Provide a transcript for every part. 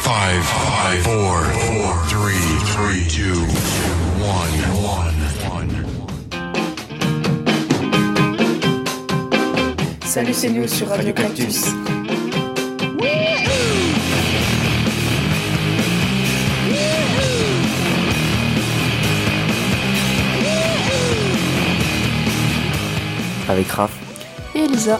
5, 4, 3, 2, 1. Salut, c'est nous sur Radio Cactus. Avec Raph et Elisa.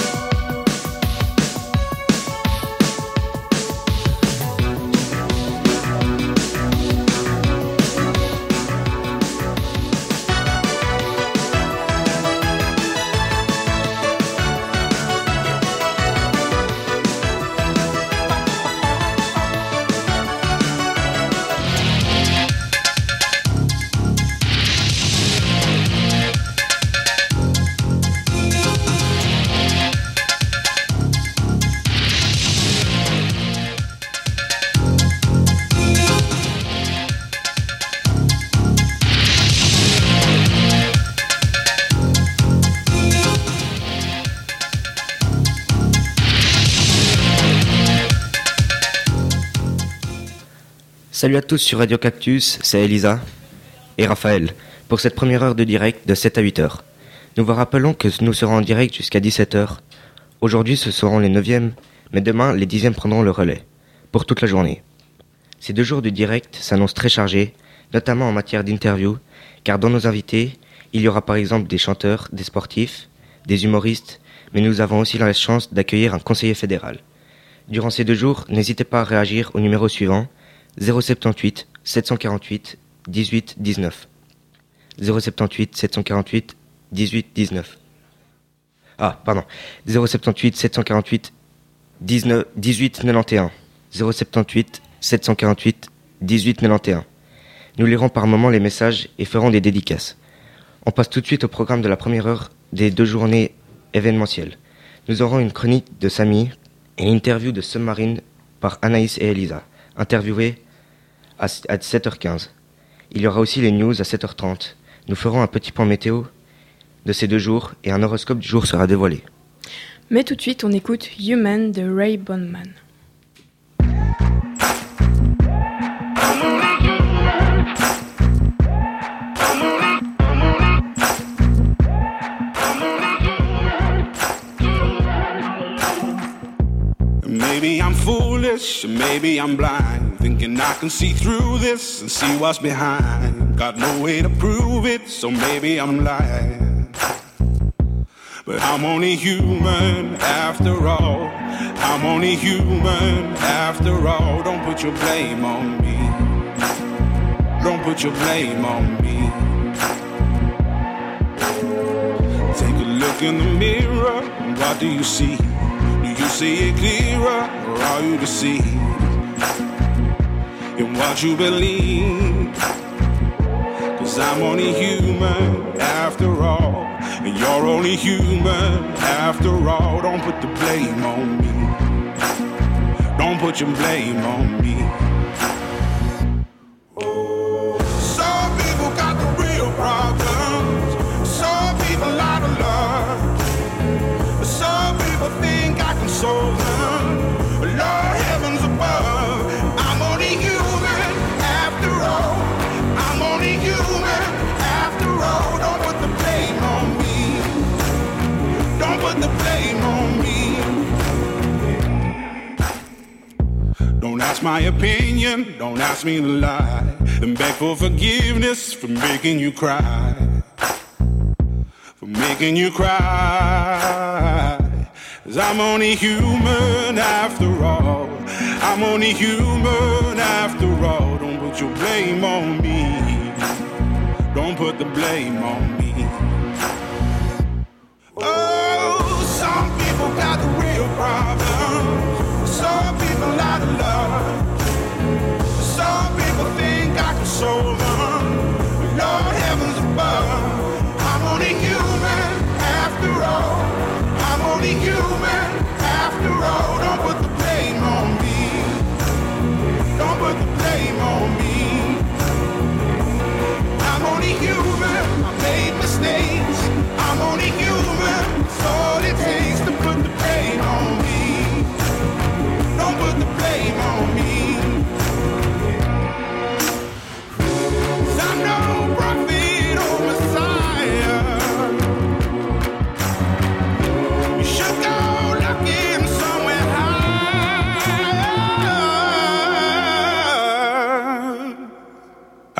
Salut à tous sur Radio Cactus, c'est Elisa et Raphaël pour cette première heure de direct de 7 à 8 heures. Nous vous rappelons que nous serons en direct jusqu'à 17 heures. Aujourd'hui ce seront les 9e, mais demain les 10e prendront le relais, pour toute la journée. Ces 2 jours de direct s'annoncent très chargés, notamment en matière d'interview, car dans nos invités, il y aura par exemple des chanteurs, des sportifs, des humoristes, mais nous avons aussi la chance d'accueillir un conseiller fédéral. Durant ces 2 jours, n'hésitez pas à réagir au numéro suivant, 078 748 18 19. 078 748 18 19. 078 748 18 91. 078 748 18 91. Nous lirons par moments les messages et ferons des dédicaces. On passe tout de suite au programme de la première heure des 2 journées événementielles. Nous aurons une chronique de Samy et une interview de Submarine par Anaïs et Elisa, interviewées à 7h15. Il y aura aussi les news à 7h30. Nous ferons un petit point météo de ces 2 jours et un horoscope du jour sera dévoilé. Mais tout de suite, on écoute Human de Ray Bondman. Maybe I'm foolish, maybe I'm blind, thinking I can see through this and see what's behind. Got no way to prove it, so maybe I'm lying. But I'm only human after all. I'm only human after all. Don't put your blame on me. Don't put your blame on me. Take a look in the mirror, what do you see? You see it clearer, or are you deceived in what you believe? 'Cause I'm only human after all, and you're only human after all. Don't put the blame on me. Don't put your blame on me. Some people got the real problems. Some people out of love. Some people think I can solve them. Lord heavens above, I'm only human after all. I'm only human after all. Don't put the blame on me. Don't put the blame on me. Don't ask my opinion, don't ask me to lie, and beg for forgiveness for making you cry. For making you cry. 'Cause I'm only human after all. I'm only human after all. Don't put your blame on me. Don't put the blame on me. Oh, some people got the real problems. Some people out of love. Some people think I can solve them. Lord heavens above, I'm only human after all. I'm only human after all. Don't put the blame on me. Don't put the blame on me. I'm only human. I made mistakes. I'm only human. It's all it takes to put the blame on me.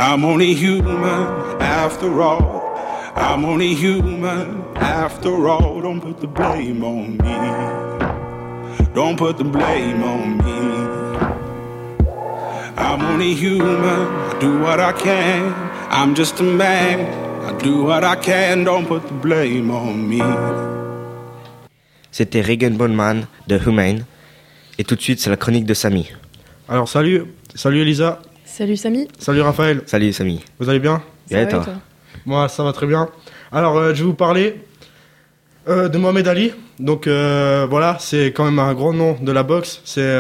I'm only human after all. I'm only human after all. Don't put the blame on me. Don't put the blame on me. I'm only human, I do what I can. I'm just a man, I do what I can. Don't put the blame on me. C'était Regan Bowman de Humane. Et tout de suite, c'est la chronique de Samy. Alors salut Elisa. Salut Samy. Salut Raphaël. Salut Samy. Vous allez bien? Bien et toi? Moi ça va très bien. Alors je vais vous parler de Mohamed Ali. Donc voilà, c'est quand même un grand nom de la boxe. C'est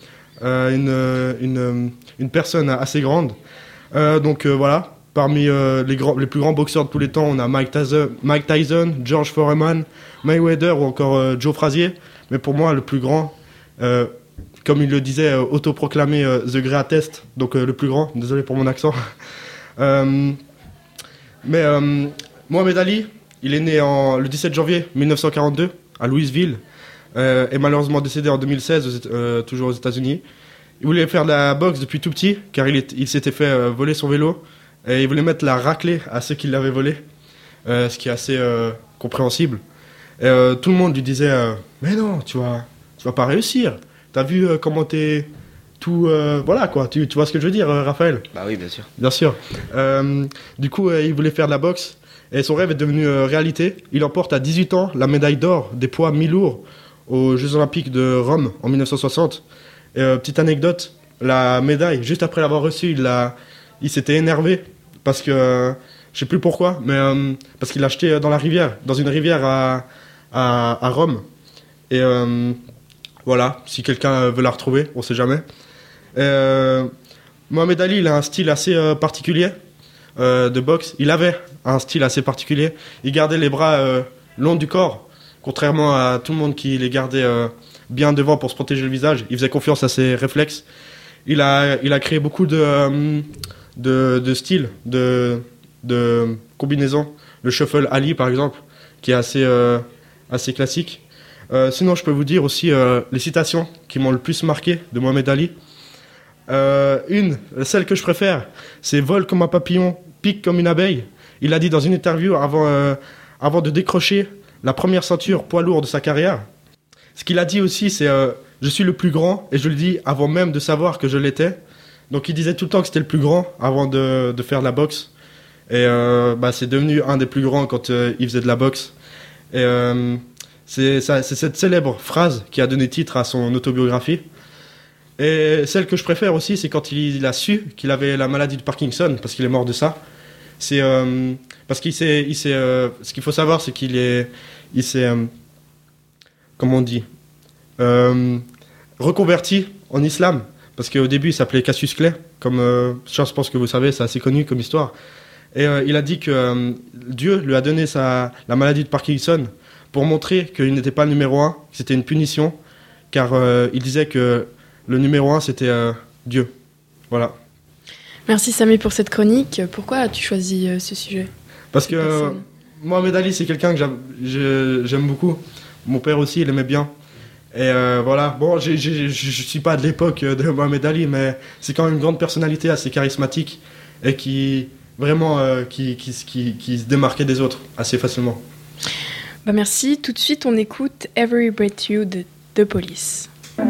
une personne assez grande. Donc voilà, parmi les plus grands boxeurs de tous les temps, on a Mike Tyson, George Foreman, Mayweather ou encore Joe Frazier. Mais pour moi, le plus grand, comme il le disait, autoproclamé The Greatest, donc le plus grand, désolé pour mon accent. Mohamed Ali, il est né le 17 janvier 1942 à Louisville, est malheureusement décédé en 2016, toujours aux États-Unis. Il voulait faire de la boxe depuis tout petit, car il s'était fait voler son vélo, et il voulait mettre la raclée à ceux qui l'avaient volé, ce qui est assez compréhensible. Et, tout le monde lui disait mais non, tu vas pas réussir. T'as vu comment t'es tout... voilà quoi, tu vois ce que je veux dire, Raphaël? Bah oui, bien sûr. Bien sûr. Du coup, il voulait faire de la boxe, et son rêve est devenu réalité. Il emporte à 18 ans la médaille d'or des poids mi-lourds aux Jeux Olympiques de Rome en 1960. Et, petite anecdote, la médaille, juste après l'avoir reçue, il s'était énervé parce que, je sais plus pourquoi, mais parce qu'il l'a acheté dans une rivière à Rome. Et voilà, si quelqu'un veut la retrouver, on sait jamais. Mohamed Ali, il a un style assez particulier de boxe. Il avait un style assez particulier. Il gardait les bras longs du corps, contrairement à tout le monde qui les gardait bien devant pour se protéger le visage. Il faisait confiance à ses réflexes. Il a créé beaucoup de styles, de combinaisons. Le shuffle Ali, par exemple, qui est assez classique. Sinon, je peux vous dire aussi les citations qui m'ont le plus marqué de Mohamed Ali. Celle que je préfère, c'est « Vole comme un papillon, pique comme une abeille ». Il a dit dans une interview avant de décrocher la première ceinture poids lourd de sa carrière. Ce qu'il a dit aussi, c'est « Je suis le plus grand » et je le dis avant même de savoir que je l'étais. Donc il disait tout le temps que c'était le plus grand avant de faire de la boxe. Et c'est devenu un des plus grands quand il faisait de la boxe. Et c'est cette célèbre phrase qui a donné titre à son autobiographie. Et celle que je préfère aussi, c'est quand il a su qu'il avait la maladie de Parkinson, parce qu'il est mort de ça. C'est parce ce qu'il faut savoir, c'est il s'est comment on dit, reconverti en islam, parce qu'au début il s'appelait Cassius Clay, comme je pense que vous savez, c'est assez connu comme histoire. Et il a dit que Dieu lui a donné la maladie de Parkinson pour montrer qu'il n'était pas le numéro 1, que c'était une punition, car il disait que le numéro 1 c'était Dieu. Voilà. Merci Samy pour cette chronique. Pourquoi as-tu choisi ce sujet? Parce que Mohamed Ali, c'est quelqu'un que j'aime beaucoup. Mon père aussi, il aimait bien. Et voilà, bon, je suis pas de l'époque de Mohamed Ali, mais c'est quand même une grande personnalité assez charismatique et qui vraiment qui se démarquait des autres assez facilement. Bah merci. Tout de suite, on écoute Every Breath You de The Police.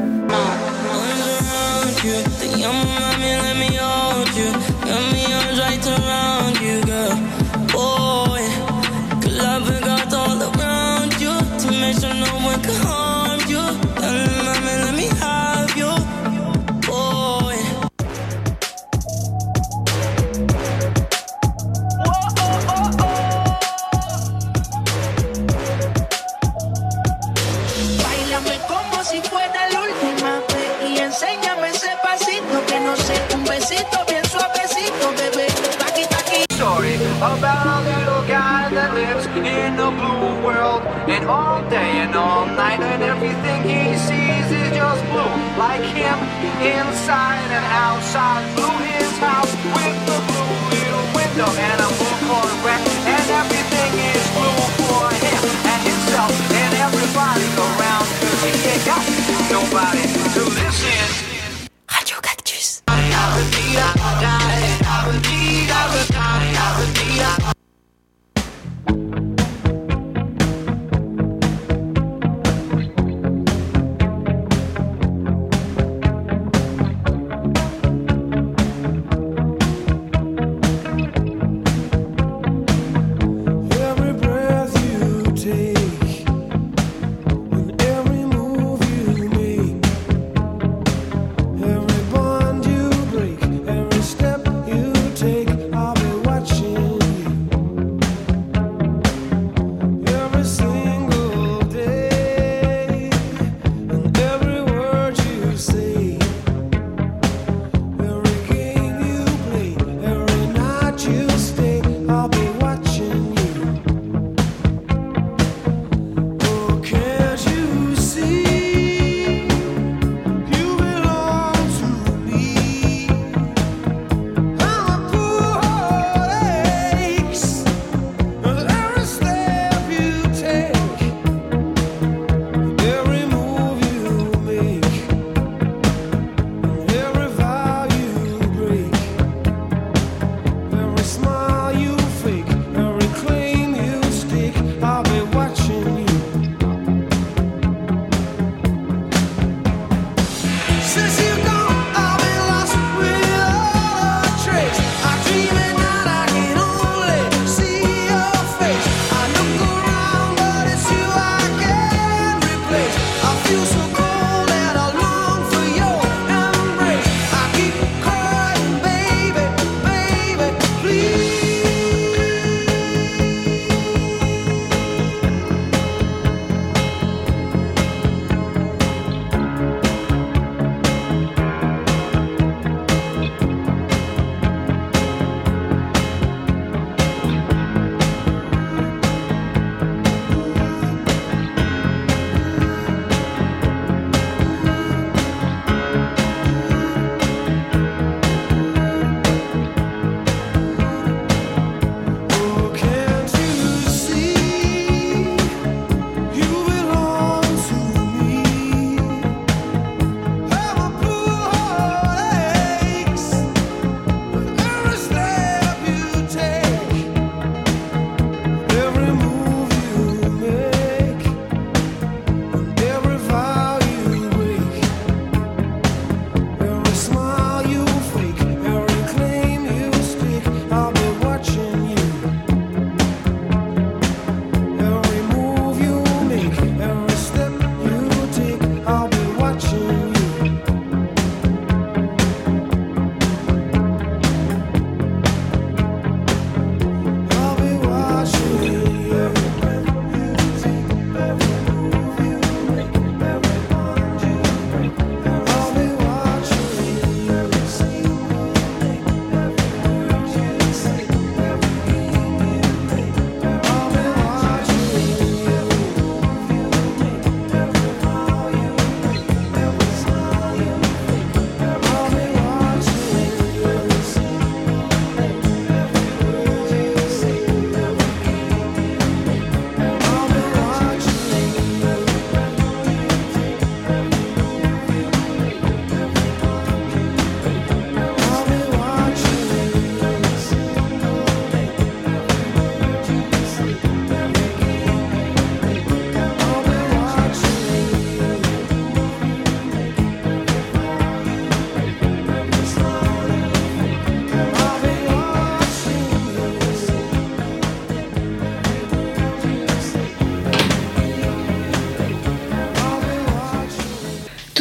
About a little guy that lives in a blue world, and all day and all night, and everything he sees is just blue. Like him, inside and outside, blue his house with the blue little window and a blue Corvette, and everything is blue for him and himself and everybody around, 'cause he ain't got nobody to listen. Radio Cactus. I would need a guy, I would need a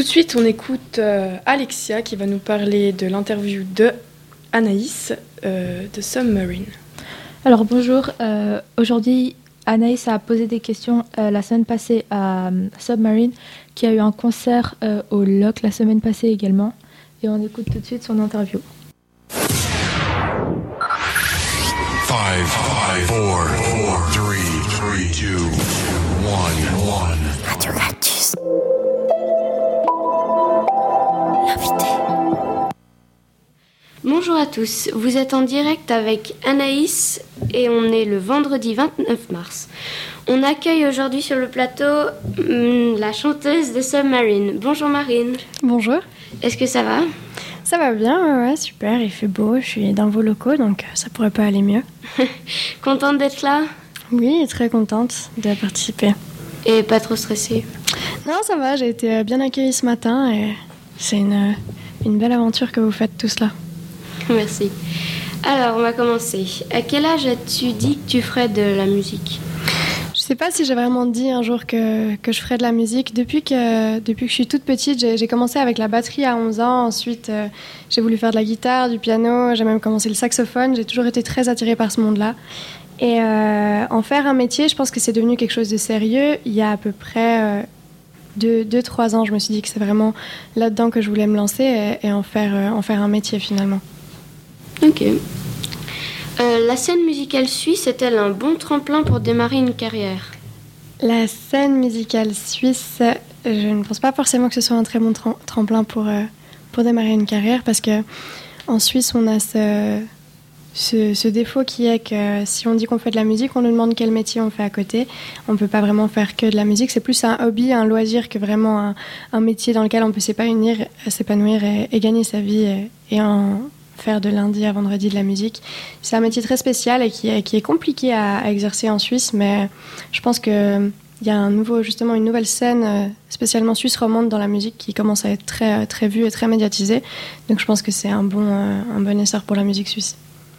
de suite, on écoute Alexia qui va nous parler de l'interview de Anaïs de Submarine. Alors bonjour, aujourd'hui Anaïs a posé des questions la semaine passée à Submarine, qui a eu un concert au LOC la semaine passée également. Et on écoute tout de suite son interview. 5, 4, 3, 2, 1. Radio Cactus. L'invité. Bonjour à tous, vous êtes en direct avec Anaïs et on est le vendredi 29 mars. On accueille aujourd'hui sur le plateau la chanteuse de Submarine. Bonjour Marine. Bonjour. Est-ce que ça va ? Ça va bien, ouais, super, il fait beau, je suis dans vos locaux donc ça pourrait pas aller mieux. Contente d'être là ? Oui, très contente de participer. Et pas trop stressée ? Non, ça va, j'ai été bien accueillie ce matin et c'est une belle aventure que vous faites tous là. Merci. Alors, on va commencer. À quel âge as-tu dit que tu ferais de la musique ? Je sais pas si j'ai vraiment dit un jour que je ferais de la musique. Depuis que je suis toute petite, j'ai commencé avec la batterie à 11 ans. Ensuite, j'ai voulu faire de la guitare, du piano. J'ai même commencé le saxophone. J'ai toujours été très attirée par ce monde-là. Et en faire un métier, je pense que c'est devenu quelque chose de sérieux. Il y a à peu près 2-3 ans, je me suis dit que c'est vraiment là-dedans que je voulais me lancer et en faire un métier finalement. Ok. La scène musicale suisse est-elle un bon tremplin pour démarrer une carrière ? La scène musicale suisse, je ne pense pas forcément que ce soit un très bon tremplin pour démarrer une carrière parce qu'en Suisse, on a ce défaut qui est que si on dit qu'on fait de la musique, on nous demande quel métier on fait à côté. On ne peut pas vraiment faire que de la musique. C'est plus un hobby, un loisir que vraiment un métier dans lequel on peut s'épanouir et gagner sa vie et en faire de lundi à vendredi de la musique. C'est un métier très spécial et qui est compliqué à exercer en Suisse, mais je pense qu'il y a une nouvelle scène spécialement suisse romande dans la musique qui commence à être très, très vue et très médiatisée. Donc je pense que c'est un bon essor pour la musique suisse.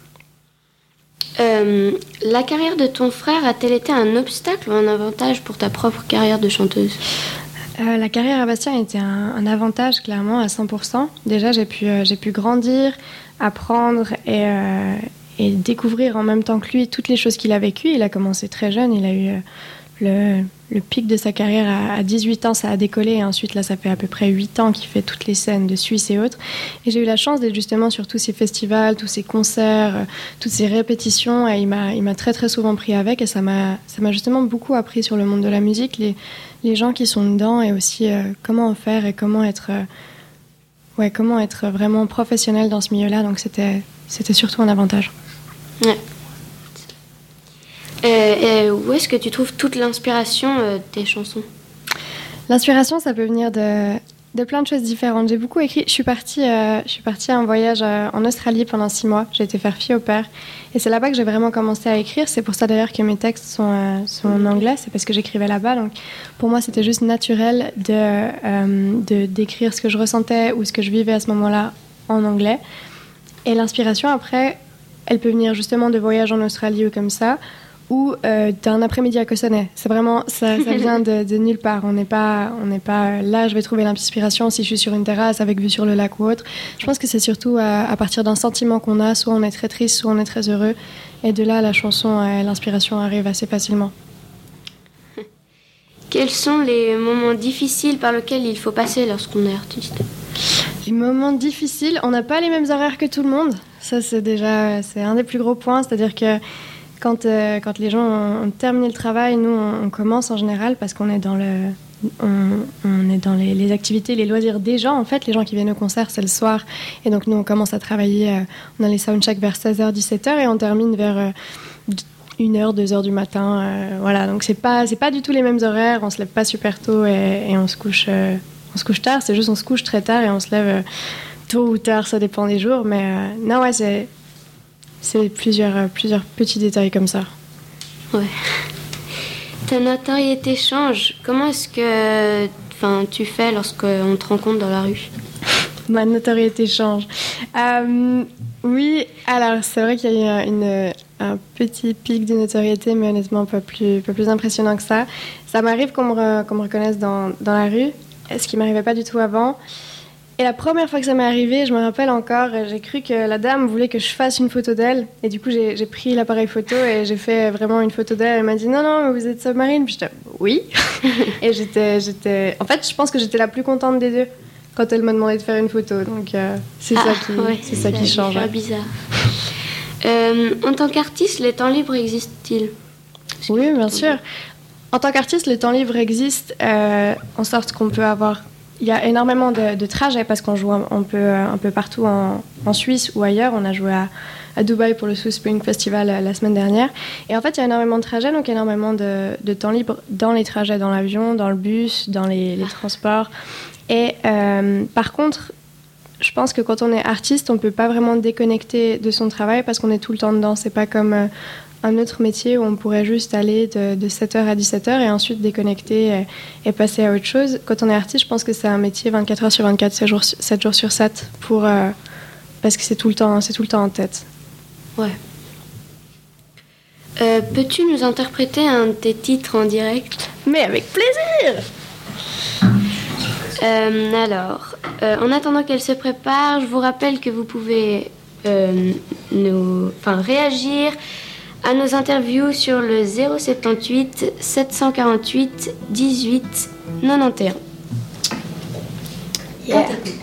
La carrière de ton frère a-t-elle été un obstacle ou un avantage pour ta propre carrière de chanteuse ? La carrière à Bastien était un avantage, clairement, à 100%. Déjà, j'ai pu grandir, apprendre et découvrir en même temps que lui toutes les choses qu'il a vécues. Il a commencé très jeune, il a eu le pic de sa carrière à 18 ans, ça a décollé. Et ensuite, là, ça fait à peu près 8 ans qu'il fait toutes les scènes de Suisse et autres. Et j'ai eu la chance d'être justement sur tous ces festivals, tous ces concerts, toutes ces répétitions. Et il m'a très, très souvent pris avec. Et ça m'a justement beaucoup appris sur le monde de la musique, les gens qui sont dedans et aussi comment en faire et comment être vraiment professionnel dans ce milieu-là. Donc c'était surtout un avantage. Ouais. Et où est-ce que tu trouves toute l'inspiration de tes chansons ? L'inspiration, ça peut venir de plein de choses différentes. J'ai beaucoup écrit. Je suis partie en voyage en Australie pendant 6 mois. J'ai été faire fille au père. Et c'est là-bas que j'ai vraiment commencé à écrire. C'est pour ça d'ailleurs que mes textes sont en anglais. C'est parce que j'écrivais là-bas. Donc pour moi, c'était juste naturel d'écrire ce que je ressentais ou ce que je vivais à ce moment-là en anglais. Et l'inspiration, après, elle peut venir justement de voyages en Australie ou comme ça, ou d'un après-midi à Cossonay. C'est vraiment, ça vient de nulle part. On n'est pas là, je vais trouver l'inspiration si je suis sur une terrasse avec vue sur le lac ou autre. Je pense que c'est surtout à partir d'un sentiment qu'on a, soit on est très triste, soit on est très heureux. Et de là, la chanson, l'inspiration arrive assez facilement. Quels sont les moments difficiles par lesquels il faut passer lorsqu'on est artiste ? Les moments difficiles, on n'a pas les mêmes horaires que tout le monde. Ça, c'est un des plus gros points. C'est-à-dire que quand les gens ont terminé le travail, nous, on commence en général parce qu'on est dans les activités, les loisirs des gens. En fait, les gens qui viennent au concert, c'est le soir. Et donc, nous, on commence à travailler. On a les soundchecks vers 16h, 17h et on termine vers 1h, 2h du matin. Voilà, donc c'est pas du tout les mêmes horaires. On se lève pas super tôt et on se couche tard. C'est juste on se couche très tard et on se lève tôt ou tard, ça dépend des jours. Mais non, ouais, c'est plusieurs petits détails comme ça. Ouais. Ta notoriété change. Comment est-ce que tu fais lorsqu'on te rencontre dans la rue ? Ma notoriété change. Oui, alors c'est vrai qu'il y a eu un petit pic de notoriété, mais honnêtement pas plus impressionnant que ça. Ça m'arrive qu'on me reconnaisse dans la rue. ce qui m'arrivait pas du tout avant. Et la première fois que ça m'est arrivé, je me rappelle encore, j'ai cru que la dame voulait que je fasse une photo d'elle. Et du coup, j'ai pris l'appareil photo et j'ai fait vraiment une photo d'elle. Elle m'a dit non, mais vous êtes Submarine. Puis j'étais oui. Et j'étais. En fait, je pense que j'étais la plus contente des deux quand elle m'a demandé de faire une photo. Donc c'est ça qui change. C'est bizarre. En tant qu'artiste, les temps libres existent-ils? Oui, bien sûr. En tant qu'artiste, le temps libre existe en sorte qu'on peut avoir... Il y a énormément de trajets parce qu'on joue un peu partout en Suisse ou ailleurs. On a joué à Dubaï pour le Swiss Spring Festival la semaine dernière. Et en fait, il y a énormément de trajets, donc énormément de temps libre dans les trajets, dans l'avion, dans le bus, dans les transports. Et par contre, je pense que quand on est artiste, on ne peut pas vraiment déconnecter de son travail parce qu'on est tout le temps dedans. C'est pas comme... un autre métier où on pourrait juste aller de 7h à 17h et ensuite déconnecter et passer à autre chose. Quand on est artiste, je pense que c'est un métier 24h sur 24, 7 jours sur 7, parce que c'est tout le temps en tête. Ouais. Peux-tu nous interpréter un de tes titres en direct? Mais avec plaisir! Alors, en attendant qu'elle se prépare, je vous rappelle que vous pouvez réagir à nos interviews sur le 078 748 18 91. Yeah.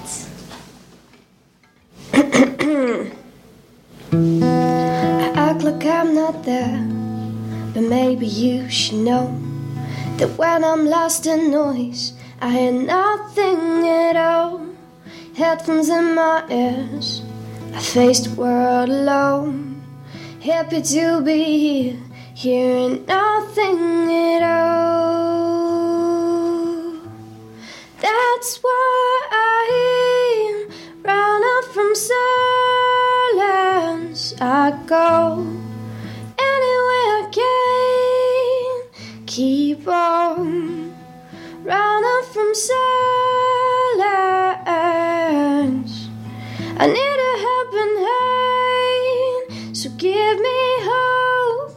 I act like I'm not there, but maybe you should know that when I'm lost in noise, I hear nothing at all. Headphones in my ears, I face the world alone. Happy to be here, hearing nothing at all. That's why I run up from silence. I go anywhere I can, keep on run up from silence. I need a helping hand, so give me hope,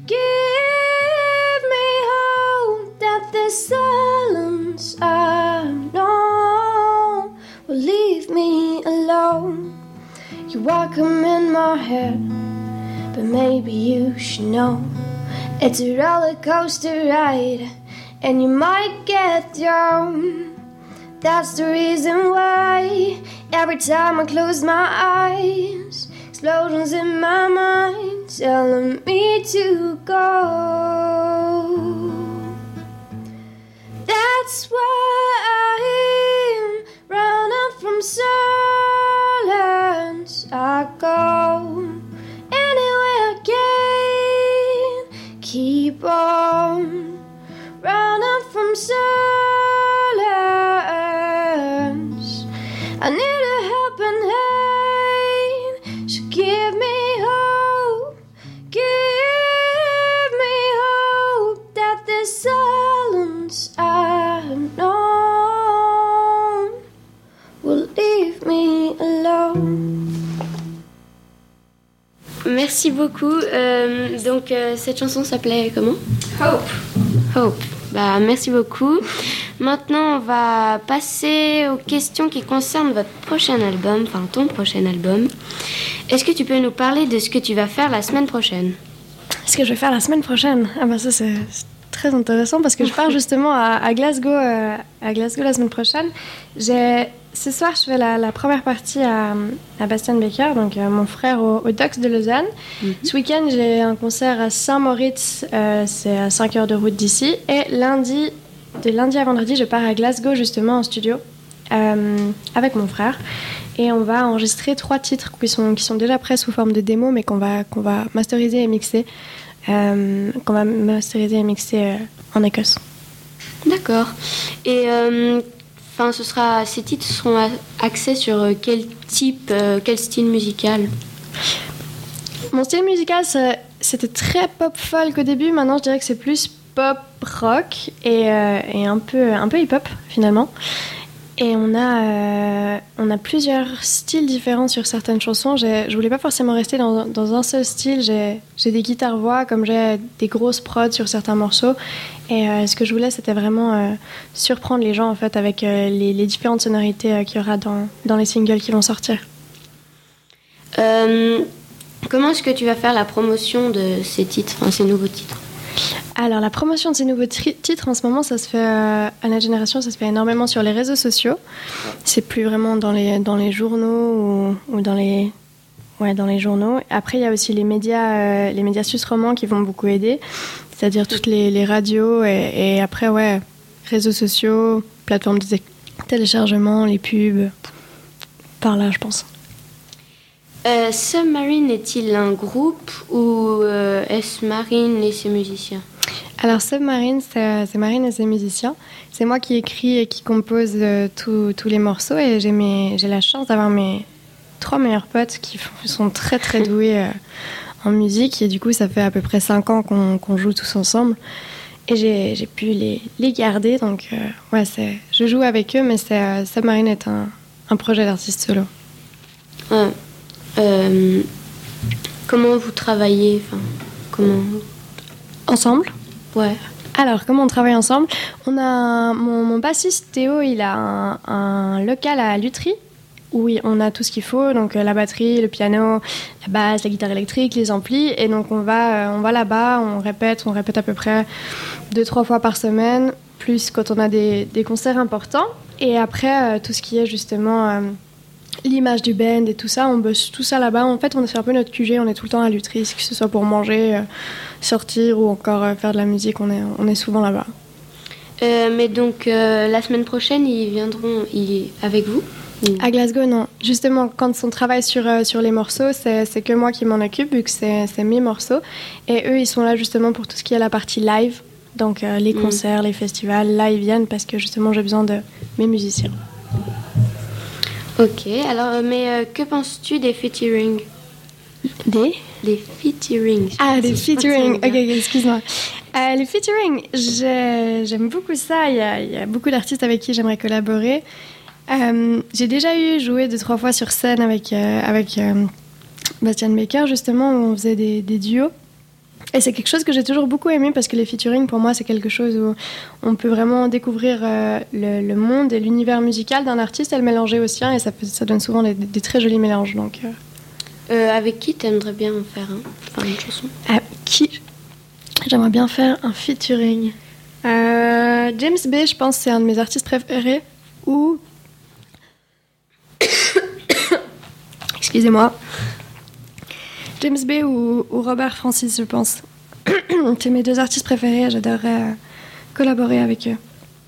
that the silence I know will leave me alone. You're welcome in my head, but maybe you should know it's a roller coaster ride, and you might get down. That's the reason why every time I close my eyes, explosions in my mind telling me to go. That's why I run up from silence. I go anywhere I can, keep on run up from silence. I need a helping hand, so give me hope, that this silence I've known will leave me alone. Merci beaucoup. Cette chanson s'appelait comment? Hope. Bah, merci beaucoup. Maintenant, on va passer aux questions qui concernent votre prochain album, enfin ton prochain album. Est-ce que tu peux nous parler de ce que tu vas faire la semaine prochaine? Ce que je vais faire la semaine prochaine? Ah bah ça c'est très intéressant parce que je pars justement à Glasgow, la semaine prochaine. Ce soir, je fais la première partie à Bastian Becker, donc mon frère au Docks de Lausanne. Mm-hmm. Ce week-end, j'ai un concert à Saint-Moritz, c'est à 5 heures de route d'ici. Et de lundi à vendredi, je pars à Glasgow justement en studio avec mon frère. Et on va enregistrer 3 titres qui sont déjà prêts sous forme de démo, mais qu'on va masteriser et mixer. En Écosse. D'accord. Et ces titres seront axés sur quel style musical? Mon style musical, c'était très pop folk au début. Maintenant, je dirais que c'est plus pop rock et un peu hip-hop finalement. Et on a plusieurs styles différents sur certaines chansons. Je voulais pas forcément rester dans un seul style. J'ai des guitares-voix, comme j'ai des grosses prods sur certains morceaux. Et ce que je voulais, c'était vraiment surprendre les gens en fait avec les différentes sonorités qu'il y aura dans les singles qui vont sortir. Comment est-ce que tu vas faire la promotion de ces titres, enfin ces nouveaux titres? Alors la promotion de ces nouveaux titres en ce moment, ça se fait à notre génération, ça se fait énormément sur les réseaux sociaux. C'est plus vraiment dans les journaux ou dans les journaux. Après, il y a aussi les médias suisses romands qui vont beaucoup aider, c'est-à-dire toutes les radios et après, réseaux sociaux, plateformes de téléchargement, les pubs, par là, je pense. Submarine est-il un groupe ou est-ce Marine et ses musiciens? Alors Submarine, c'est Marine et ses musiciens. C'est moi qui écris et qui compose tous les morceaux et j'ai la chance d'avoir mes 3 meilleurs potes qui sont très très doués en musique et du coup ça fait à peu près 5 ans qu'on joue tous ensemble et j'ai pu les garder donc je joue avec eux mais Submarine est un projet d'artiste solo. Comment vous travaillez Ensemble? Ouais. Alors, comment on travaille ensemble? On a mon bassiste Théo, il a un local à Lutry où on a tout ce qu'il faut, donc la batterie, le piano, la basse, la guitare électrique, les amplis, et donc on va là-bas, on répète à peu près 2-3 fois par semaine, plus quand on a des concerts importants, et après tout ce qui est justement l'image du band et tout ça, on bosse tout ça là-bas. En fait, on fait un peu notre QG, on est tout le temps à Lutry, que ce soit pour manger, sortir ou encore faire de la musique, on est souvent là-bas. Mais donc, la semaine prochaine, ils viendront avec vous? À Glasgow, non. Justement, quand on travaille sur les morceaux, c'est que moi qui m'en occupe, vu que c'est mes morceaux. Et eux, ils sont là justement pour tout ce qui est la partie live. Donc, les concerts, les festivals, là, ils viennent parce que justement, j'ai besoin de mes musiciens. Ok, alors, mais que penses-tu des featuring? Des featuring. Ah, des featuring. Ok, excuse-moi. Les featuring, j'aime beaucoup ça. Il y a beaucoup d'artistes avec qui j'aimerais collaborer. J'ai déjà joué 2-3 fois sur scène avec Bastian Baker, justement, où on faisait des duos. Et c'est quelque chose que j'ai toujours beaucoup aimé parce que les featuring, pour moi, c'est quelque chose où on peut vraiment découvrir le monde et l'univers musical d'un artiste et le mélanger au sien. Et ça donne souvent des très jolis mélanges. Donc, avec qui t'aimerais bien en faire une chanson? Avec qui j'aimerais bien faire un featuring? James Bay, je pense, c'est un de mes artistes préférés. Ou... Excusez-moi. James Bay ou Robert Francis, je pense. C'est mes 2 artistes préférés, j'adorerais collaborer avec eux.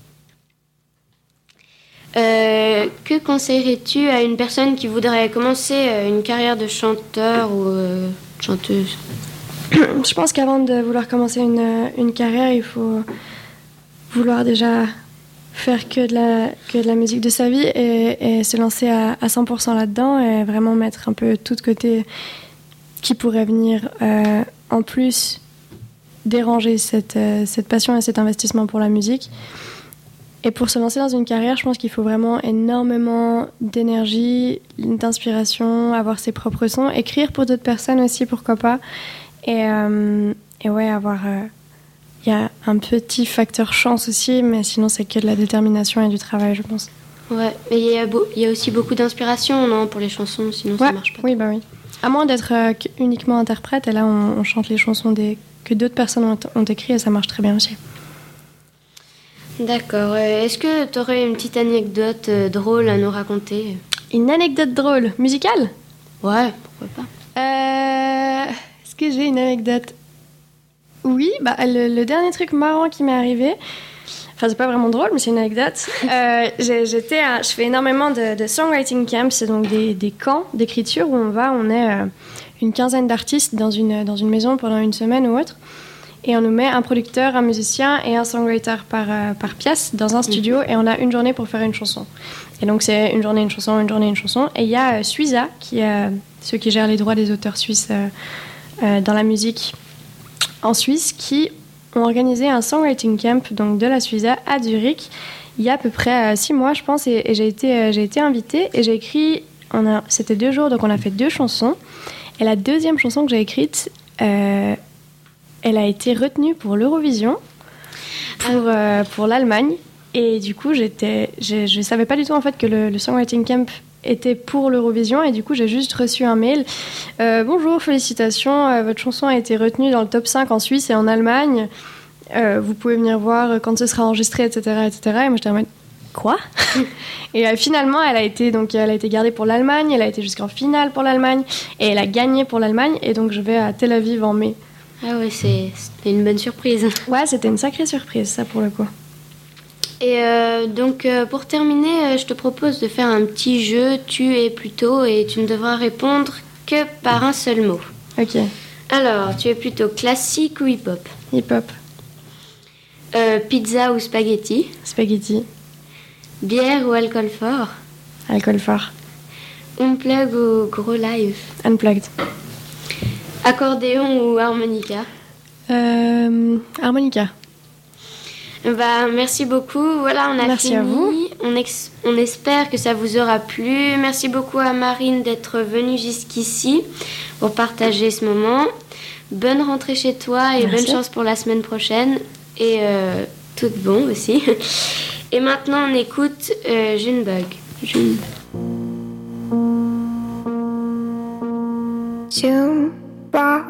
Que conseillerais-tu à une personne qui voudrait commencer une carrière de chanteur ou chanteuse? Je pense qu'avant de vouloir commencer une carrière, il faut vouloir déjà faire que de la musique de sa vie et se lancer à 100% là-dedans et vraiment mettre un peu tout de côté qui pourrait venir en plus déranger cette passion et cet investissement pour la musique. Et pour se lancer dans une carrière, je pense qu'il faut vraiment énormément d'énergie, d'inspiration, avoir ses propres sons, écrire pour d'autres personnes aussi, pourquoi pas. Et avoir... Il y a un petit facteur chance aussi, mais sinon c'est que de la détermination et du travail, je pense. Ouais, mais il y a aussi beaucoup d'inspiration, non, pour les chansons, sinon ça marche pas. Oui, bah oui. À moins d'être uniquement interprète, et là on chante les chansons que d'autres personnes ont écrites et ça marche très bien aussi. D'accord. Est-ce que tu aurais une petite anecdote drôle à nous raconter? Une anecdote drôle? Musicale? Ouais, pourquoi pas. Est-ce que j'ai une anecdote? Oui, le dernier truc marrant qui m'est arrivé, enfin c'est pas vraiment drôle mais c'est une anecdote, je fais énormément de songwriting camps, c'est donc des camps d'écriture où on est une quinzaine d'artistes dans une maison pendant une semaine ou autre et on nous met un producteur, un musicien et un songwriter par pièce dans un studio et on a une journée pour faire une chanson. Et donc c'est une journée, une chanson, une journée, une chanson. Et il y a Suiza, qui est ceux qui gèrent les droits des auteurs suisses dans la musique en Suisse, qui ont organisé un songwriting camp donc de la Suiza à Zurich il y a à peu près 6 mois, je pense, et j'ai été invitée et j'ai écrit, c'était 2 jours, donc on a fait 2 chansons. Et la deuxième chanson que j'ai écrite, elle a été retenue pour l'Eurovision. pour l'Allemagne. Et du coup, je savais pas du tout en fait que le Songwriting Camp était pour l'Eurovision, et du coup j'ai juste reçu un mail. Bonjour, félicitations, votre chanson a été retenue dans le top 5 en Suisse et en Allemagne. Vous pouvez venir voir quand ce sera enregistré, etc. etc. Et moi j'étais en mode quoi? Et finalement elle a été gardée pour l'Allemagne, elle a été jusqu'en finale pour l'Allemagne et elle a gagné pour l'Allemagne, et donc je vais à Tel Aviv en mai. Ah ouais, c'était une bonne surprise. Ouais, c'était une sacrée surprise ça pour le coup. Et donc pour terminer, je te propose de faire un petit jeu, tu es plutôt, et tu ne devras répondre que par un seul mot. Ok. Alors, tu es plutôt classique ou hip-hop? Hip-hop. Pizza ou spaghetti? Spaghetti. Bière ou alcool fort? Alcool fort. Unplug ou gros live? Unplugged. Accordéon ou harmonica? Harmonica. Bah, merci beaucoup. Voilà, on a Merci fini. à vous. On espère que ça vous aura plu. Merci beaucoup à Marine d'être venue jusqu'ici pour partager ce moment. Bonne rentrée chez toi et Merci. bonne chance pour la semaine prochaine. Et tout de bon aussi. Et maintenant, on écoute Junebug. Junebug,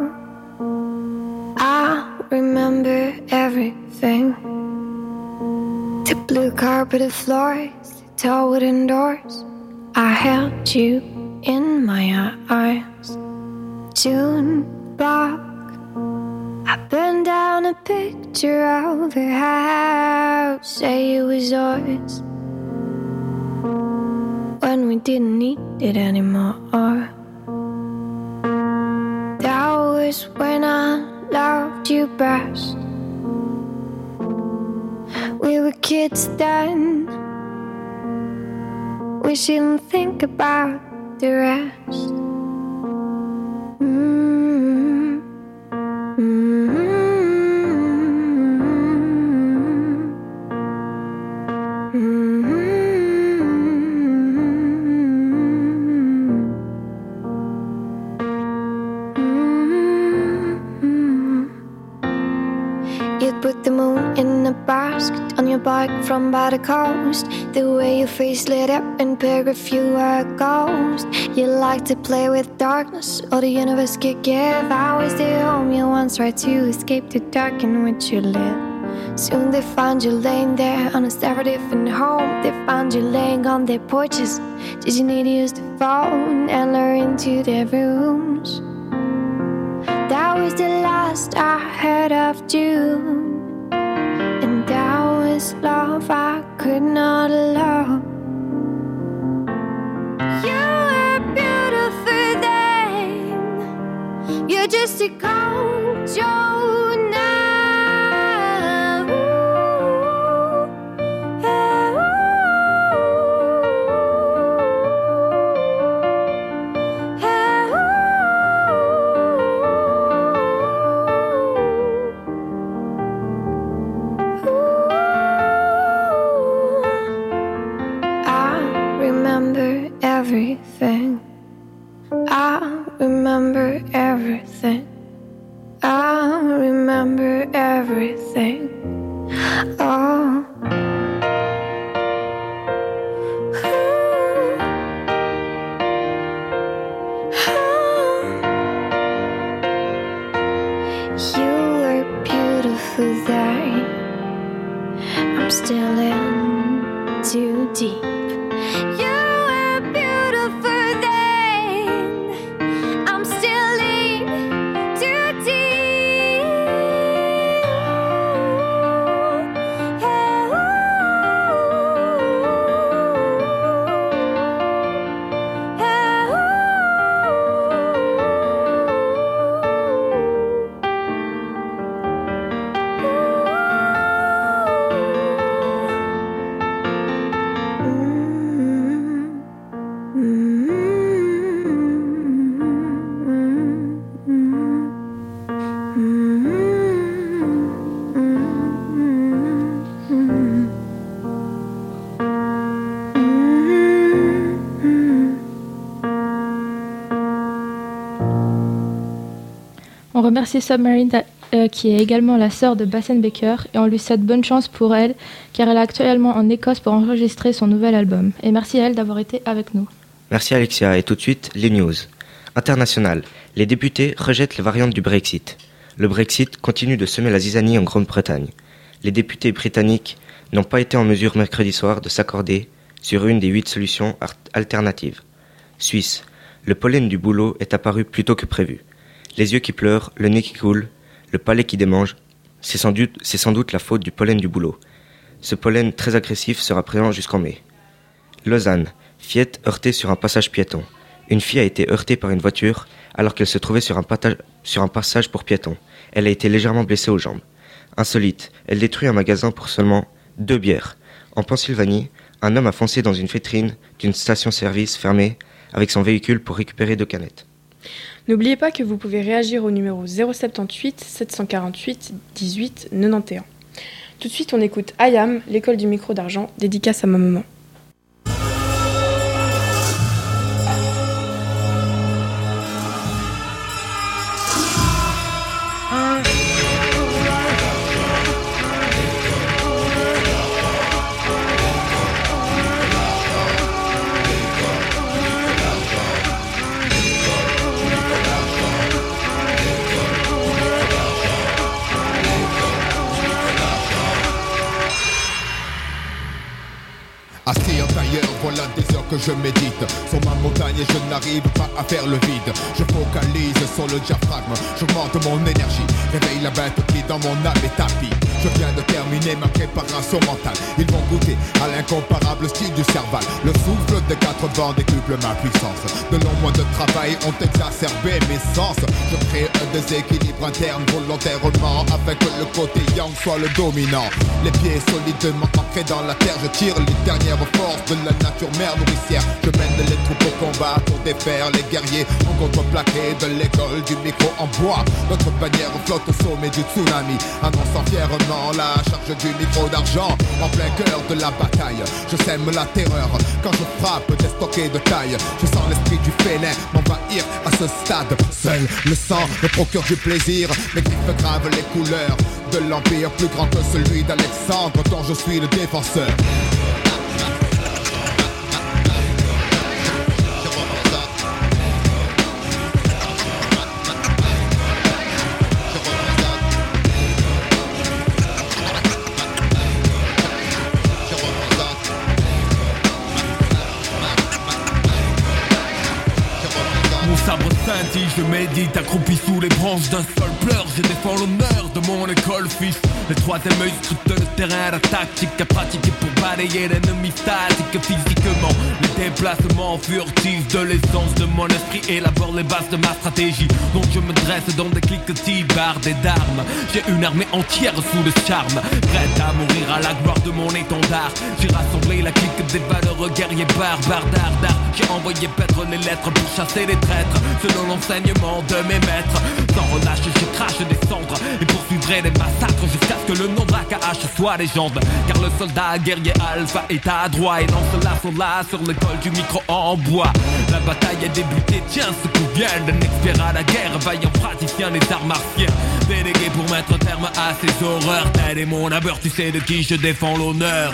I remember everything. The blue carpeted floors, the tall wooden doors. I held you in my eyes. Junebug, I burned down a picture of the house. Say it was ours when we didn't need it anymore. That was when I loved you best. We were kids then. We shouldn't think about the rest. You'd put the moon in a basket on your bike from by the coast. The way your face lit up and paired if you were a ghost. You like to play with darkness, all the universe could give. I was the home you once tried to escape the dark in which you live. Soon they found you laying there on a separate different home. They found you laying on their porches. Did you need to use the phone and lure into their rooms? That was the last I heard of June, and that was love I could not love. You were beautiful then. You're just a cold Joe now. Everything. I remember everything. I remember everything. Oh. You were beautiful then. I'm still in too deep. On remercie Submarine qui est également la sœur de Bassen Baker, et on lui souhaite bonne chance pour elle, car elle est actuellement en Écosse pour enregistrer son nouvel album. Et merci à elle d'avoir été avec nous. Merci Alexia, et tout de suite, les news. International, les députés rejettent les variantes du Brexit. Le Brexit continue de semer la zizanie en Grande-Bretagne. Les députés britanniques n'ont pas été en mesure mercredi soir de s'accorder sur une des 8 solutions alternatives. Suisse, le pollen du boulot est apparu plus tôt que prévu. Les yeux qui pleurent, le nez qui coule, le palais qui démange, c'est sans doute la faute du pollen du boulot. Ce pollen très agressif sera présent jusqu'en mai. Lausanne, fillette heurtée sur un passage piéton. Une fille a été heurtée par une voiture alors qu'elle se trouvait sur un passage pour piétons. Elle a été légèrement blessée aux jambes. Insolite, elle détruit un magasin pour seulement 2 bières. En Pennsylvanie, un homme a foncé dans une vitrine d'une station-service fermée avec son véhicule pour récupérer 2 canettes. N'oubliez pas que vous pouvez réagir au numéro 078 748 18 91. Tout de suite, on écoute Ayam, l'école du micro d'argent, dédicace à ma maman. Assis en tailleur, voilà des heures que je médite sur ma montagne et je n'arrive pas à faire le vide. Je focalise sur le diaphragme, j'augmente mon énergie, réveille la bête qui dans mon âme est tapis. Je viens de terminer ma préparation mentale. Ils vont goûter à l'incomparable style du Serval. Le souffle des 4 vents décuple ma puissance. De longs mois de travail ont exacerbé mes sens. Je crée un déséquilibre interne volontairement, afin que le côté yang soit le dominant. Les pieds solidement ancrés dans la terre, je tire les dernières forces de la nature mère nourricière. Je mène les troupes au combat pour défaire les guerriers en contreplaqué de l'école du micro en bois. Notre bannière flotte au sommet du tsunami, annonçant fièrement la charge du micro d'argent. En plein cœur de la bataille, je sème la terreur quand je frappe des stockés de taille. Je sens l'esprit du félin m'envahir à ce stade. Seul le sang me procure du plaisir, mes griffes gravent les couleurs de l'empire plus grand que celui d'Alexandre dont je suis le défenseur. Je médite accroupi sous les branches d'un seul pleur. Je défends l'honneur de mon école fils. Le troisième œil scrute le terrain, la tactique à pratiquer pour balayer l'ennemi statique physiquement. Les déplacements furtifs de l'essence de mon esprit élabore les bases de ma stratégie. Donc je me dresse dans des cliquetis bardés d'armes. J'ai une armée entière sous le charme, prête à mourir à la gloire de mon étendard. J'ai rassemblé la clique des valeureux guerriers barbares d'art. J'ai envoyé paître les lettres pour chasser les traîtres, selon l'enseignement de mes maîtres. Sans relâche, je crache des cendres et poursuivrai les massacres jusqu'à ce que le nom d'AKH soit légende. Car le soldat guerrier alpha est adroit et lance l'assaut là sur l'école du micro en bois. La bataille est débutée, tiens, ce coup vient d'un expert à la guerre, vaillant praticien des arts martiens. Délégué pour mettre terme à ces horreurs, tel est mon abeur, tu sais de qui je défends l'honneur.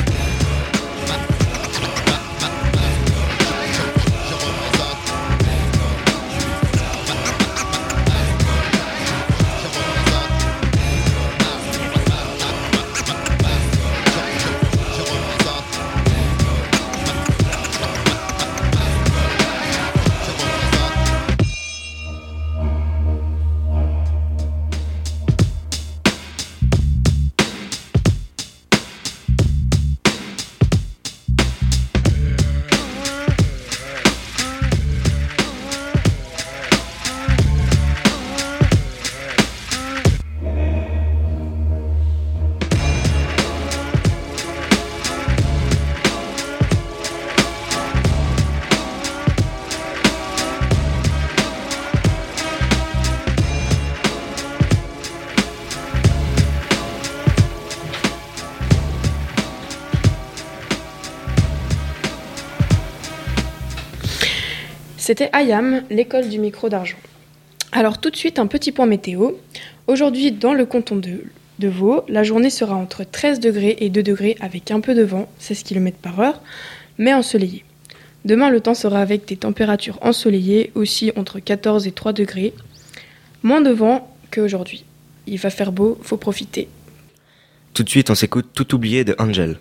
C'était Ayam, l'école du micro d'argent. Alors tout de suite, un petit point météo. Aujourd'hui, dans le canton de Vaud, la journée sera entre 13 degrés et 2 degrés avec un peu de vent, 16 km par heure, mais ensoleillé. Demain, le temps sera avec des températures ensoleillées, aussi entre 14 et 3 degrés. Moins de vent qu'aujourd'hui. Il va faire beau, faut profiter. Tout de suite, on s'écoute Tout oublié de Angel.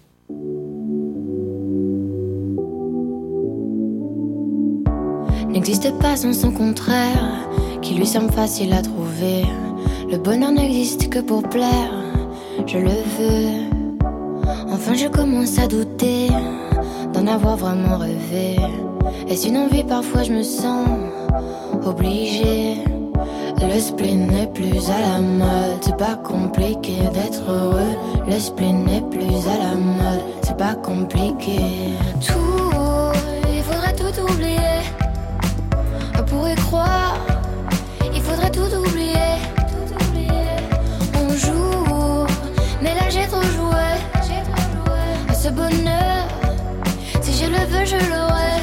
N'existe pas sans son contraire, qui lui semble facile à trouver. Le bonheur n'existe que pour plaire, je le veux. Enfin je commence à douter d'en avoir vraiment rêvé. Est-ce une envie? Parfois je me sens obligée. Le spleen n'est plus à la mode, c'est pas compliqué d'être heureux. Le spleen n'est plus à la mode, c'est pas compliqué. Tout, il faudrait tout oublier. Pour y croire, il faudrait tout oublier. On joue, mais là j'ai trop joué. Ce bonheur, si je le veux, je l'aurai.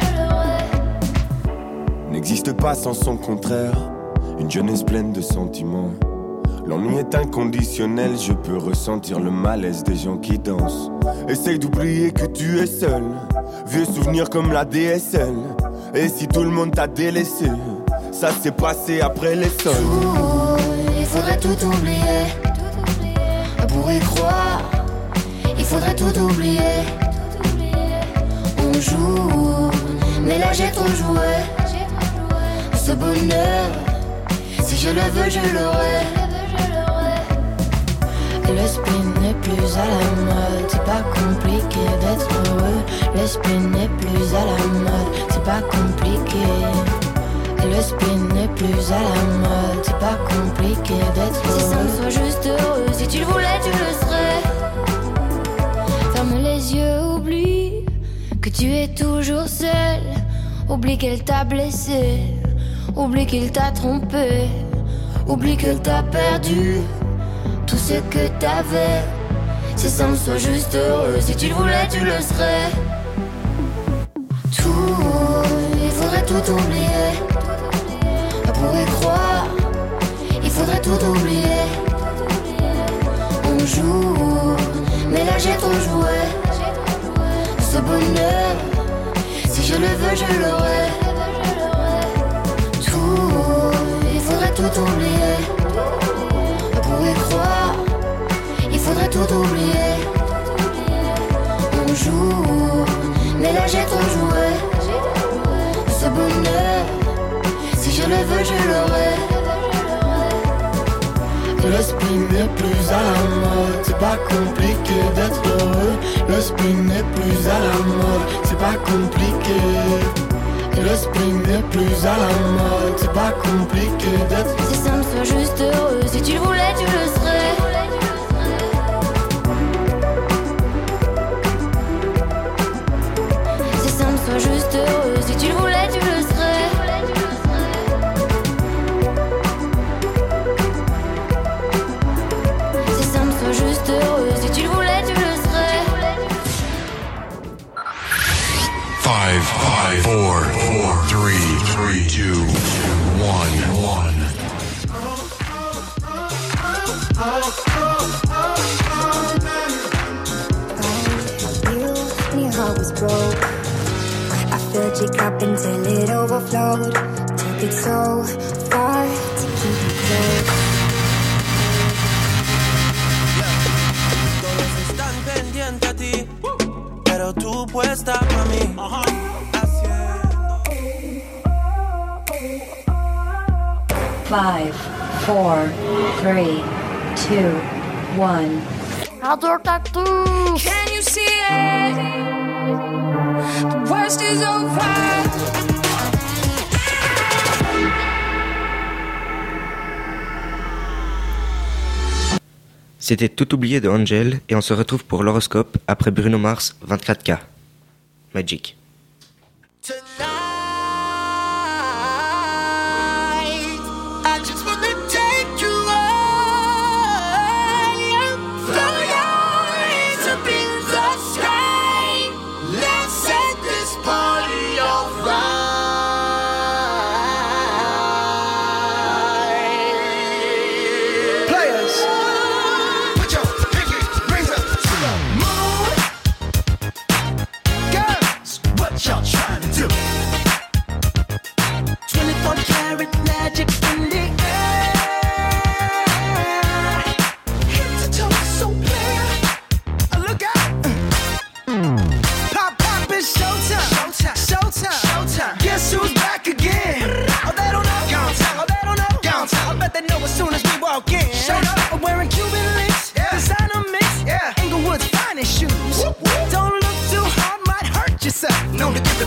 N'existe pas sans son contraire, une jeunesse pleine de sentiments. L'ennui est inconditionnel, je peux ressentir le malaise des gens qui dansent. Essaye d'oublier que tu es seul, vieux souvenirs comme la DSL. Et si tout le monde t'a délaissé, ça s'est passé après les sols. Il faudrait tout oublier. Pour y croire, il faudrait tout oublier. On joue, mais là j'ai trop joué. Ce bonheur, si je le veux, je l'aurai. Le spleen n'est plus à la mode, c'est pas compliqué d'être heureux. Le spleen n'est plus à la mode, c'est pas compliqué. Le spleen n'est plus à la mode, c'est pas compliqué d'être heureux. Si ça me soit juste heureux, si tu le voulais, tu le serais. Ferme les yeux, oublie que tu es toujours seul. Oublie qu'elle t'a blessé, oublie qu'il t'a trompé, oublie qu'elle t'a perdu tout ce que t'avais. Si ça me soit juste heureux, si tu le voulais, tu le serais. Tout, il faudrait tout oublier. Pour y croire, il faudrait tout oublier. On joue, mais là j'ai trop joué. Ce bonheur, si je le veux, je l'aurai. Tout, il faudrait tout oublier. Pour y croire, il faudrait tout oublier. On joue, mais là j'ai trop joué. Ce bonheur, si je le veux, je l'aurai. Le spleen n'est plus à la mode, c'est pas compliqué d'être heureux. Le spleen n'est plus à la mode, c'est pas compliqué. Le spleen n'est plus à la mode, c'est pas compliqué d'être. Si ça me soit juste heureux, si tu le voulais, tu le serais. Si ça me soit juste heureux, si tu le voulais, tu le serais. Si ça me soit juste heureux, si tu le voulais, tu le serais. 5, 4, 3, 2, 1. You knew I was broke. I filled your cup until it overflowed. Took it so far to keep it close. Todos están pendientes a ti, pero tú puesta para mí. Five, 4, 3, 2, 1. Can you see it? The worst is over. C'était Tout oublié de Angel et on se retrouve pour l'horoscope après Bruno Mars 24K. Magic. I just wanna take you higher. Throw your hands up in the sky. Let's set this party on fire.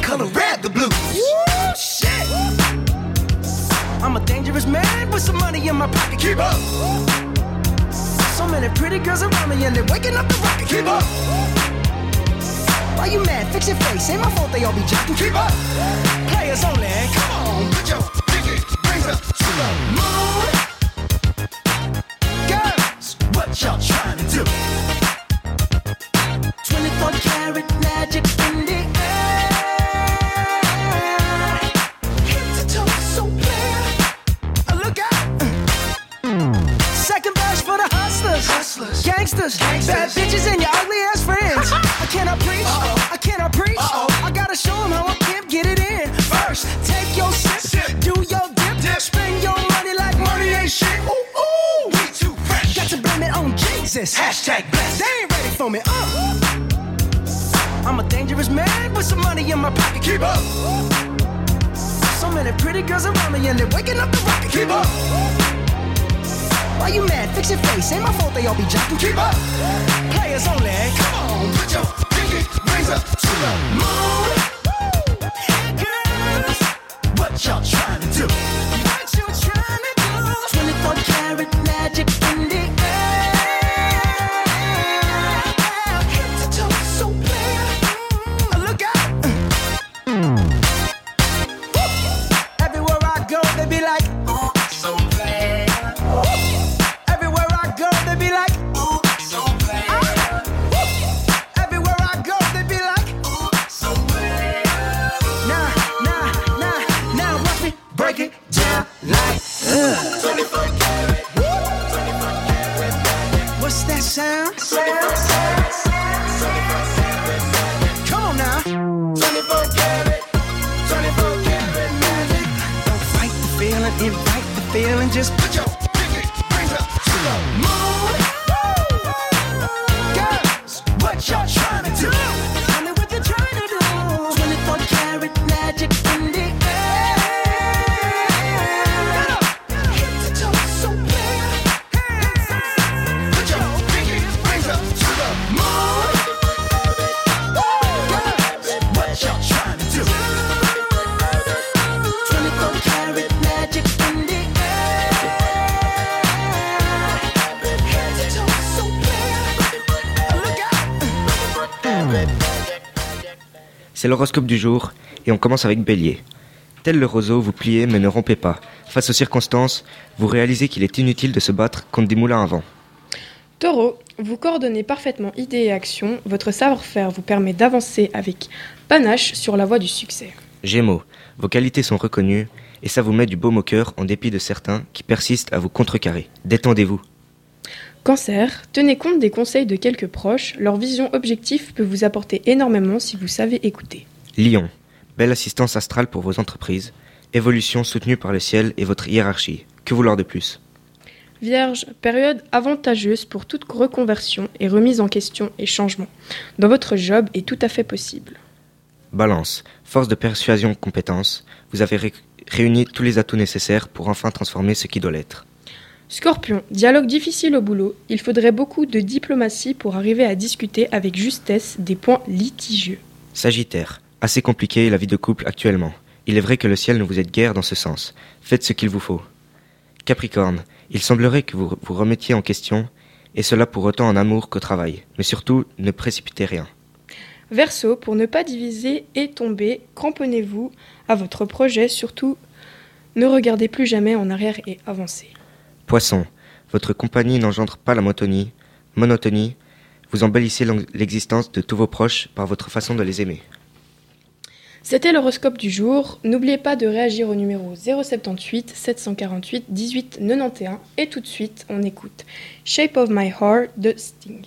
color red, the blues. Woo, shit. I'm a dangerous man with some money in my pocket. Keep up. So many pretty girls around me and they're waking up the rocket. Keep up. Why you mad? Fix your face. Ain't my fault they all be jocking. Keep up. Players only. Come on, put your pinky rings up to the moon. Girls, what y'all trying to do? 24 karat magic in the air. Head to toe, so clear. Look out. Second verse for the hustlers, gangsters, bad bitches and your ugly ass friends. I cannot preach, I cannot preach. I gotta show them how I can get it in. First, take your sip, do your dip, spend your money like money ain't shit. Ooh, ooh, we too fresh. Got to blame it on Jesus. Hashtag blessed. They ain't ready for me. I'm a dangerous man with some money in my pocket. Keep up. So many pretty girls around me and they're waking up the rocket. Keep up. Why you mad? Fix your face. Ain't my fault they all be jocking. Keep up. Players only. Come on, put your pinky rings up to the moon. Girls, what y'all trying to do? What you trying to do? 24 karat magic in the air. Head to toe, so clear. Look out. Everywhere I go, they be like, oh, so bad. Everywhere I go, they be like, oh, so bad. Everywhere I go, they be like, oh, so bad. Now, watch me break it down like 24 karat. What's that sound? Come on now. 24 karat, 24 karat magic. Don't fight the feeling, invite the feeling. Just put your pinky rings up to the moon. Girls, what y'all trying to do? Tell me what you're trying to do. 24 karat magic in the air. Head to toe, so clear. Put your pinky rings up to the moon. Girls, what y'all trying to do? 24 karat magic in the air. Head to toe, so clear. Look out. C'est l'horoscope du jour et on commence avec Bélier. Tel le roseau, vous pliez mais ne rompez pas. Face aux circonstances, vous réalisez qu'il est inutile de se battre contre des moulins à vent. Taureau, vous coordonnez parfaitement idées et actions, votre savoir-faire vous permet d'avancer avec panache sur la voie du succès. Gémeaux, vos qualités sont reconnues et ça vous met du baume au cœur en dépit de certains qui persistent à vous contrecarrer. Détendez-vous. Cancer, tenez compte des conseils de quelques proches, leur vision objective peut vous apporter énormément si vous savez écouter. Lion, belle assistance astrale pour vos entreprises, évolution soutenue par le ciel et votre hiérarchie. Que vouloir de plus? Vierge, période avantageuse pour toute reconversion et remise en question et changement. Dans votre job est tout à fait possible. Balance, force de persuasion, compétence, vous avez réuni tous les atouts nécessaires pour enfin transformer ce qui doit l'être. Scorpion, dialogue difficile au boulot, il faudrait beaucoup de diplomatie pour arriver à discuter avec justesse des points litigieux. Sagittaire, assez compliqué la vie de couple actuellement. Il est vrai que le ciel ne vous aide guère dans ce sens. Faites ce qu'il vous faut. Capricorne, il semblerait que vous vous remettiez en question, et cela pour autant en amour qu'au travail. Mais surtout, ne précipitez rien. Verseau, pour ne pas diviser et tomber, cramponnez-vous à votre projet, surtout ne regardez plus jamais en arrière et avancez. Poisson, votre compagnie n'engendre pas la monotonie, vous embellissez l'existence de tous vos proches par votre façon de les aimer. C'était l'horoscope du jour. N'oubliez pas de réagir au numéro 078 748 18 91 et tout de suite on écoute Shape of My Heart de Sting.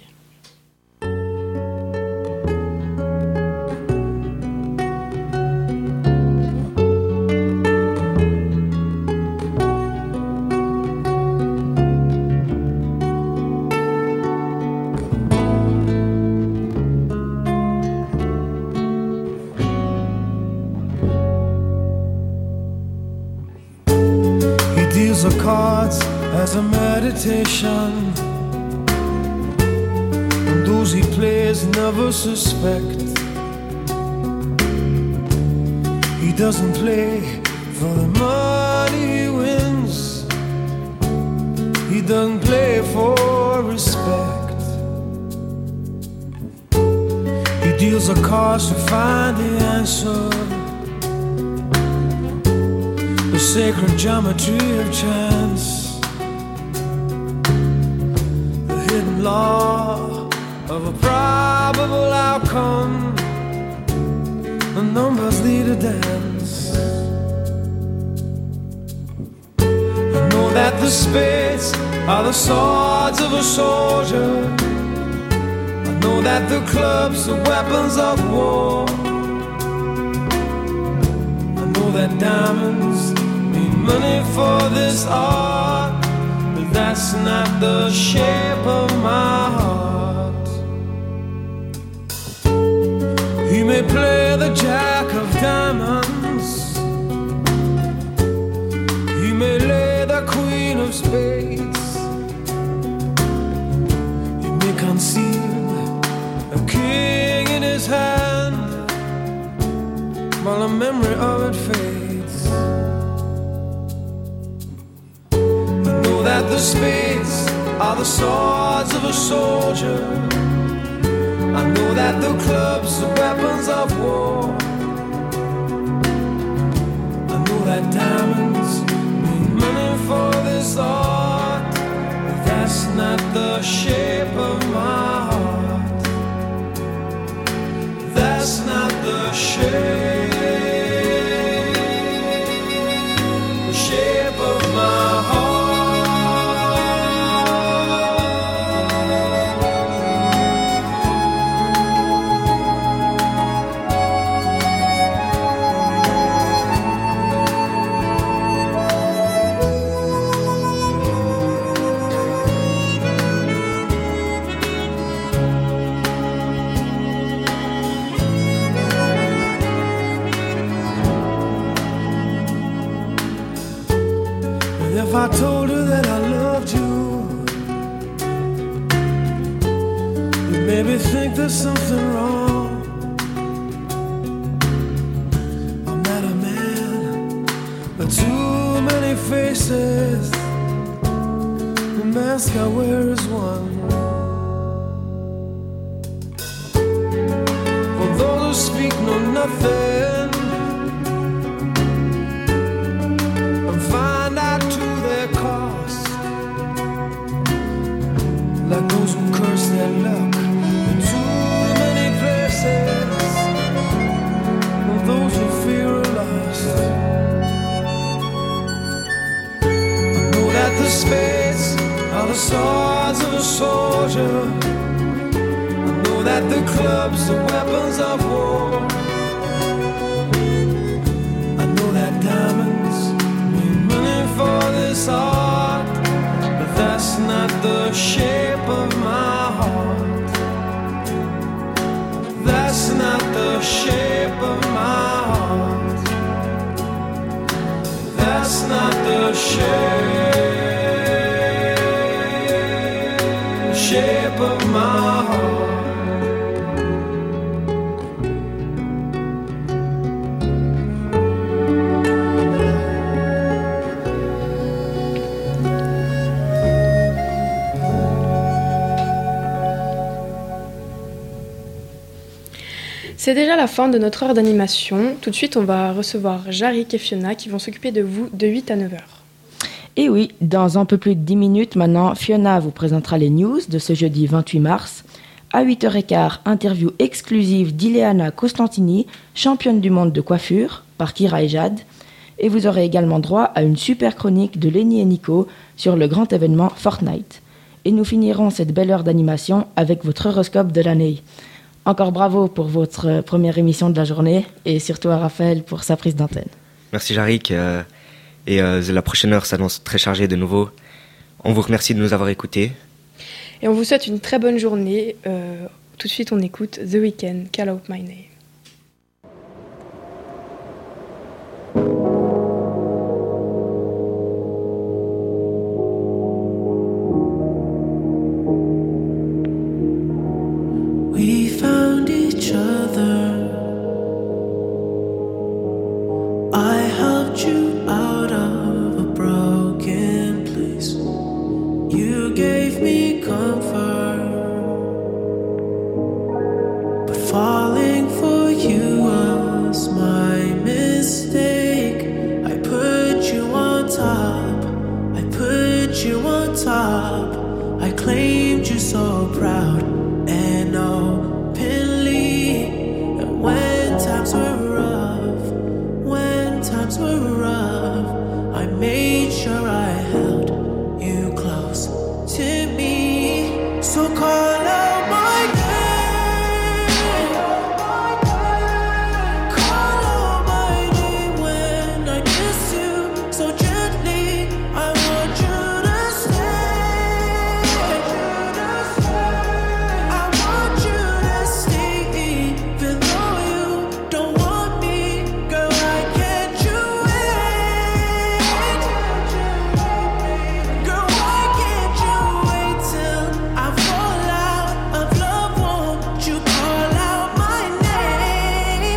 The cards as a meditation, and those he plays never suspect. He doesn't play for the money he wins. He doesn't play for respect. He deals the cards to find the answer. The sacred geometry of chance. The hidden law of a probable outcome. The numbers lead a dance. I know that the spades are the swords of a soldier. I know that the clubs are weapons of war. I know that diamonds mean money for this art, but that's not the shape of my heart. He may play the jack of diamonds. He may lay the queen of spades. He may conceal a king in his hand while the memory of it fades. I know that the spades are the swords of a soldier. I know that the clubs are weapons of war. I know that diamonds mean money for this art, but that's not the shape of my heart. That's not the shape of my heart. If I told her that I loved you, you maybe think there's something wrong. I'm not a man, but too many faces. The mask I wear is one. For those who speak know nothing and find out to their cost, like those who curse their luck in too many places, or those who fear are lost. I know that the spades are the swords of a soldier. I know that the clubs are weapons of war. I know that diamonds mean money for this art, but that's not the shape of my heart. That's not the shape of my heart. That's not the shape of my heart. C'est déjà la fin de notre heure d'animation. Tout de suite, on va recevoir Jarik et Fiona qui vont s'occuper de vous de 8 à 9 heures. Et oui, dans un peu plus de 10 minutes maintenant, Fiona vous présentera les news de ce jeudi 28 mars. À 8h15, interview exclusive d'Ileana Costantini, championne du monde de coiffure, par Kira et Jade. Et vous aurez également droit à une super chronique de Lenny et Nico sur le grand événement Fortnite. Et nous finirons cette belle heure d'animation avec votre horoscope de l'année. Encore bravo pour votre première émission de la journée et surtout à Raphaël pour sa prise d'antenne. Merci Jarik. La prochaine heure s'annonce très chargée de nouveau. On vous remercie de nous avoir écoutés. Et on vous souhaite une très bonne journée. Tout de suite, on écoute The Weeknd, Call Out My Name. We found each other claimed you so proud and openly. And when times were rough, I made sure I held you close to me. So call out my name. Call out my name when I kiss you so gently. I want you to stay. I want you to stay, even though you don't want me. Girl, why can't you wait? Girl, why can't you wait till I fall out of love? Won't you call out my name?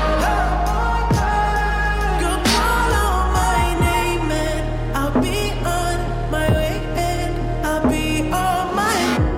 Girl, call out my name and I'll be on my way and I'll be on my.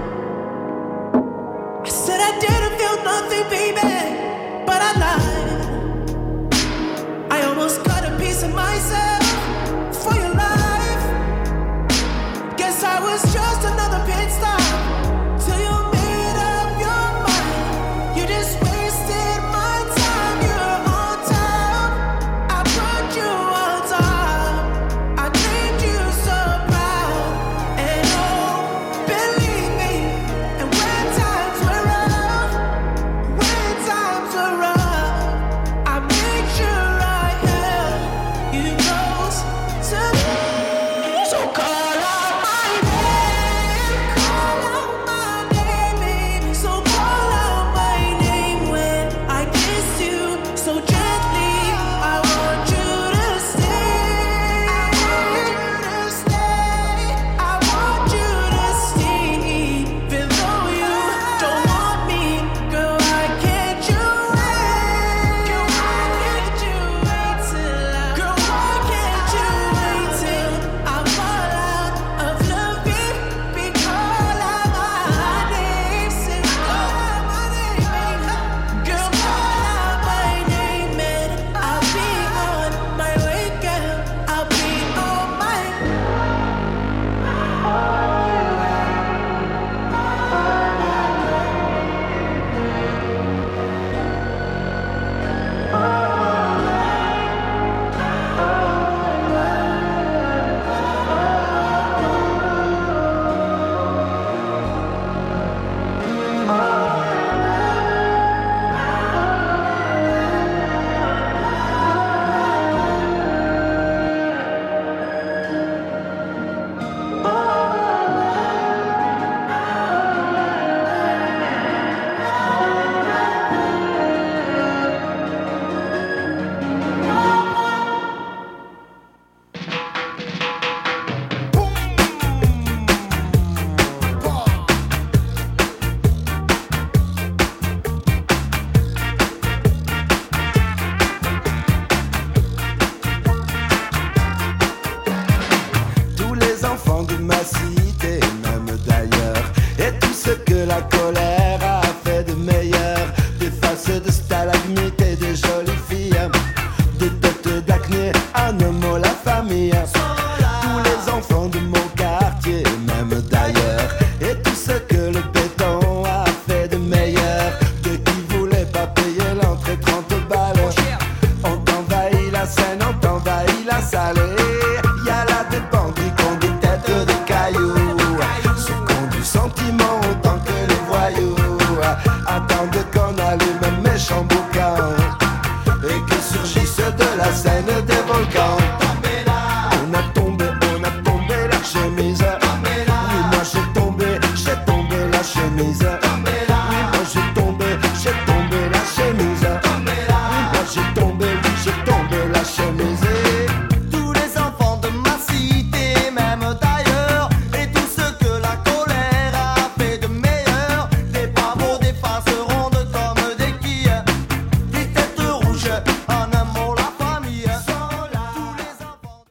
I said I didn't feel nothing, baby, but I lied. I almost got a piece of myself for your life. Guess I was just another pit stop till you made up your mind. You just wasted my time. You're on top. I put you on top. I claimed you so proud. And oh, believe me. And when times were rough, I made sure I held you close to me. So call out my name. Call out my name, baby. So call out my name when I kiss you so gently. I want you to stay. I want you to stay, even though you don't want me. Girl, why can't you wait? Girl, why can't you wait till I fall out of love? Baby, call out my name. Say, call out my name, baby. Girl, call out my name and I'll be on my way, girl. I'll be on my. Tous les enfants de ma cité, même d'ailleurs, et tout ce que la colère a fait de meilleur, des faces de stalagmites et de jolies filles, des têtes d'acné, un homme, la famille. Tous les enfants de mon quartier, même d'ailleurs, et tout ce que le béton a fait de meilleur, de qui voulait pas payer l'entrée 30 balles. On t'envahit la scène, on t'envahit la salle.